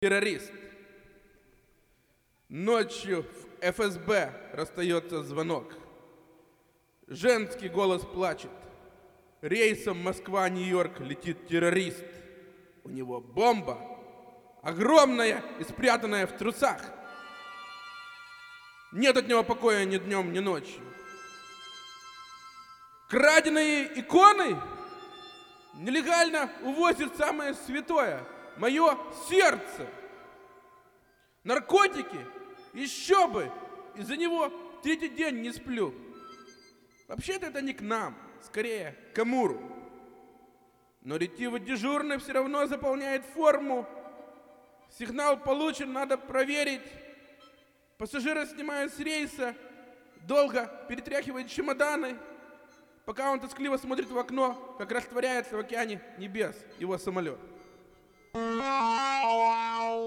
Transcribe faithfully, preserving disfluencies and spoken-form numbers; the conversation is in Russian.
террорист. Ночью в эф эс бэ расстается звонок. Женский голос плачет. Рейсом Москва-Нью-Йорк летит террорист. У него бомба, огромная и спрятанная в трусах. Нет от него покоя ни днем, ни ночью. Краденые иконы нелегально увозят самое святое — мое сердце. Наркотики, еще бы, из-за него третий день не сплю. Вообще-то это не к нам, скорее к Амуру. Но ретивый дежурный все равно заполняет форму. Сигнал получен, надо проверить. Пассажира снимают с рейса, долго перетряхивает чемоданы, пока он тоскливо смотрит в окно, как растворяется в океане небес его самолет.